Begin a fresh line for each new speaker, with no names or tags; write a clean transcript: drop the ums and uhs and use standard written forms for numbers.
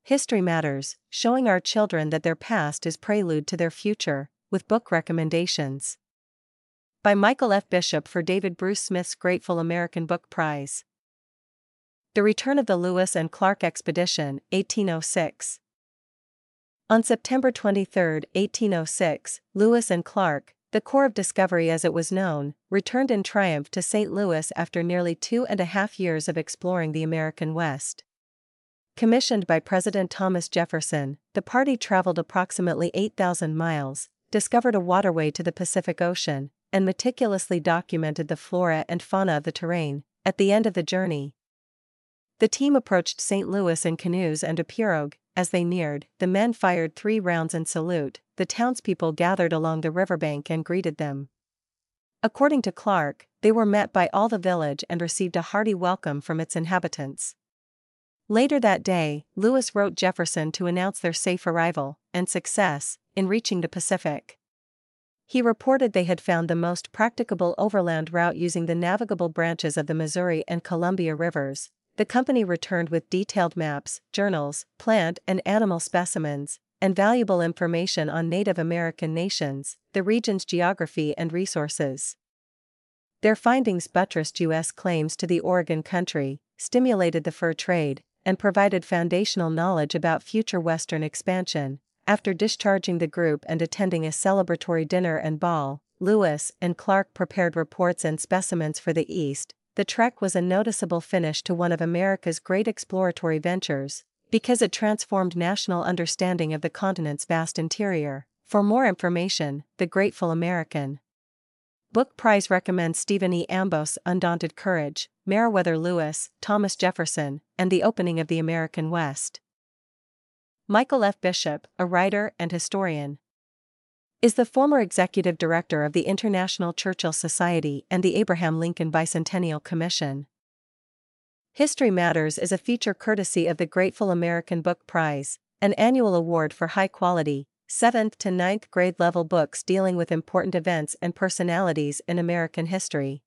History Matters, showing our children that their past is prelude to their future, with book recommendations. By Michael F. Bishop for David Bruce Smith's Grateful American Book Prize. The Return of the Lewis and Clark Expedition, 1806. On September 23, 1806, Lewis and Clark, the Corps of Discovery as it was known, returned in triumph to St. Louis after nearly 2.5 years of exploring the American West. Commissioned by President Thomas Jefferson, the party traveled approximately 8,000 miles, discovered a waterway to the Pacific Ocean, and meticulously documented the flora and fauna of the terrain. At the end of the journey, the team approached St. Louis in canoes and a pirogue. As they neared, the men fired 3 rounds in salute. The townspeople gathered along the riverbank and greeted them. According to Clark, they were met by all the village and received a hearty welcome from its inhabitants. Later that day, Lewis wrote Jefferson to announce their safe arrival and success in reaching the Pacific. He reported they had found the most practicable overland route using the navigable branches of the Missouri and Columbia rivers. The company returned with detailed maps, journals, plant and animal specimens, and valuable information on Native American nations, the region's geography and resources. Their findings buttressed U.S. claims to the Oregon country, stimulated the fur trade, and provided foundational knowledge about future Western expansion. After discharging the group and attending a celebratory dinner and ball, Lewis and Clark prepared reports and specimens for the East. The trek was a noticeable finish to one of America's great exploratory ventures, because it transformed national understanding of the continent's vast interior. For more information, The Grateful American Book Prize recommends Stephen E. Ambos' Undaunted Courage, Meriwether Lewis, Thomas Jefferson, and the Opening of the American West. Michael F. Bishop, a writer and historian, is the former executive director of the International Churchill Society and the Abraham Lincoln Bicentennial Commission. History Matters is a feature courtesy of the Grateful American Book Prize, an annual award for high-quality, 7th to 9th grade level books dealing with important events and personalities in American history.